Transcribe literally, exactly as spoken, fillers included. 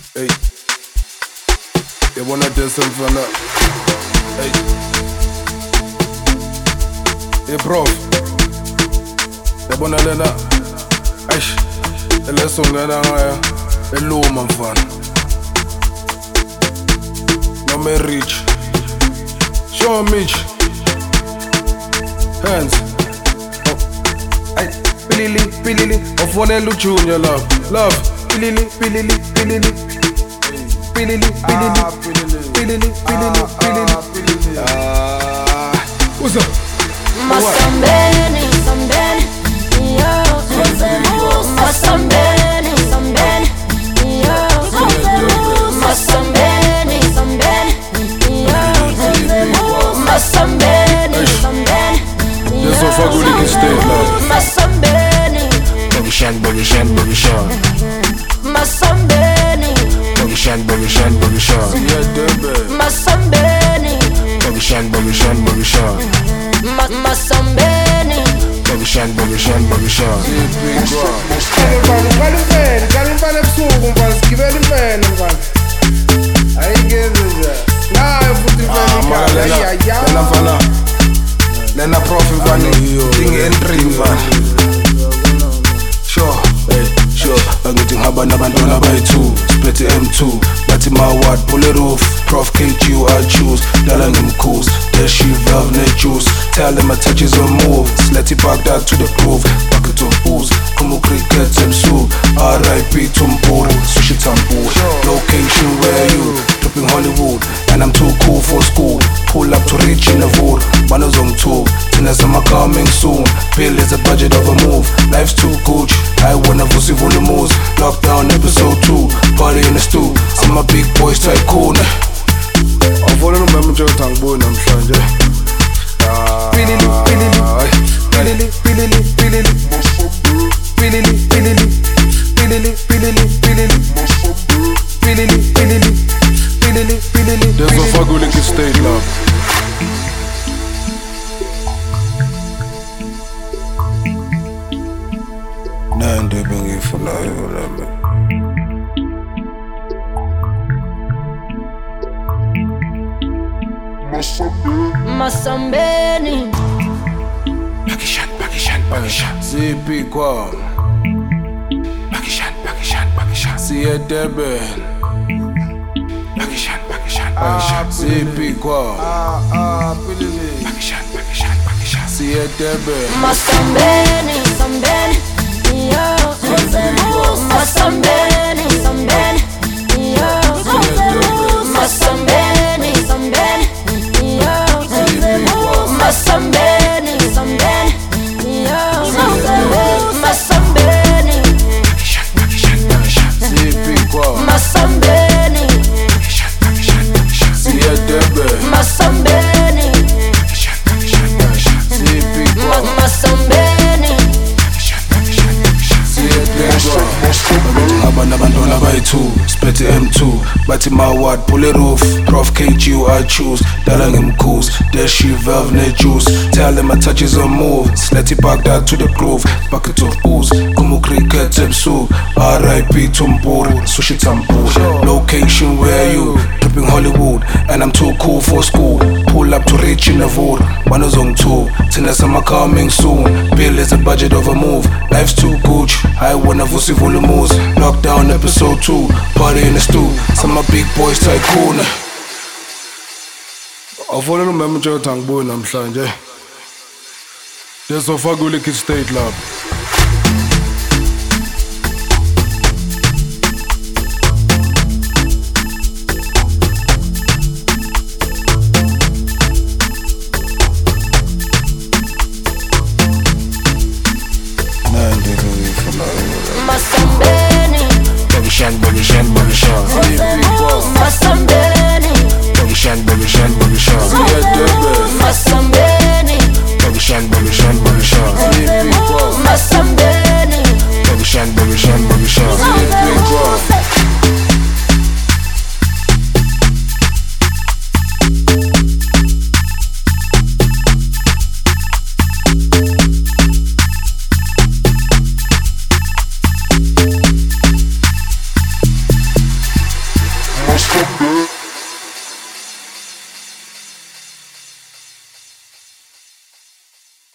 Hey, yabona desa mfana. Hey, hey prof, yabona lena. Aish, eleso ngena ngaya eluma mfana. Nome rich, show Mitch, hands. Ay, pilili, pilili, ofonela uJunior love, love, pilili, pilili, pilili, pilili, pilili, pilili, pilili, pilili. Ah, what's up? Masambeni, sambeni, yo, Masambeni, sambeni, yo, Masambeni, sambeni, yo, Masambeni, sambeni. There's no fuck with it, stay love. Masambeni, Bogishan, Bogishan, Bogishan, Masambeni, Bogishan, Bogishan, Bogishan, Yeah, debe. Masambeni, Bogishan, Bogishan, Bogishan, Ma- Masambeni. Bogishan, Bogishan, Bogishan. Big rock. Mfana uqala imfene, qala imfana ebusuku mfana sigibela imfene mfana. Ayingeze nje. Nayo futhi Ah, imfene mara ikhaya. lena, Ayaya. lena mfana. Lena prof mfana, ding entry mfana. Sure, hey, sure. Angithi ngihamba nabantwana abayi-two, siphethe M two. Bathi ma-what, pull it off. Prof K G I choose, dala ngimkhuzi. Dash you valve ne-juice. Tell them my touches on move. Let it back down to the groove. Bucket of booze, Kumu cricket emsu. R I P to Mpuru, Sushi Tambu. Location where you? Dripping Hollywood, and I'm too cool for school. Pull up to reach in the wood. Manos on tour, Tinas am coming soon. Bill is a budget of a move. Life's too good. I wanna vusi volumes. Lockdown episode two. Party in the stew. I'm a big boy tycoon. Awufuna umema nje uthangibona namhlanje. Pilili, pilili, pilili, pilili, pilili. Pilili, pilili, pilili, pilili, pilili. Pilili, pilili, pilili, pilili. There's no fuck with it, stay love. Nando bengifunayo lami. Masambeni, Bogishan, Bogishan, Bogishan, Zipi kwam, Bogishan, Bogishan, Bogishan, siye Durban. Bogishan, Bogishan, Bogishan, Zipi kwam, Bogishan, Bogishan, Bogishan. siye Durban. Masambeni, sambeni, yo, Masambeni, sambeni, yo, Masambeni, sambeni, yo, Masambeni, sambeni, yo, Masambeni, Bogishan, Bogishan, Bogishan, Zipi kwam, Masambeni, Bogishan, Bogishan, Bogishan, siye Durban. Masambeni, Bogishan, Bogishan, Bogishan, Zipi kwam, Masambeni. Bogishan, Bogishan, Bogishan. siye Durban. Ngihamba nabantwana abayi-two, siphethe M two. Bathi ma-what, pull it off. Prof K G I choose, dala ngimkhuzi. Dash you valve ne-juice. Tell them my touches on move. Let it back down to the groove. Bucket of booze, Kumu cricket emsu. R I P to Mpuru, Sushi Tambu. Location where you? Dripping Hollywood, and I'm too cool for school. Pull up to reach in the wood. Manos on tour, Tinas am coming soon. Bill is a budget of a move. Life's too good. I wanna vusi volumes. Lockdown episode two. Party in the stew. Some of big boys tycoon. Awufuna umema nje uthangibona namhlanje. There's no fuck with it, state love.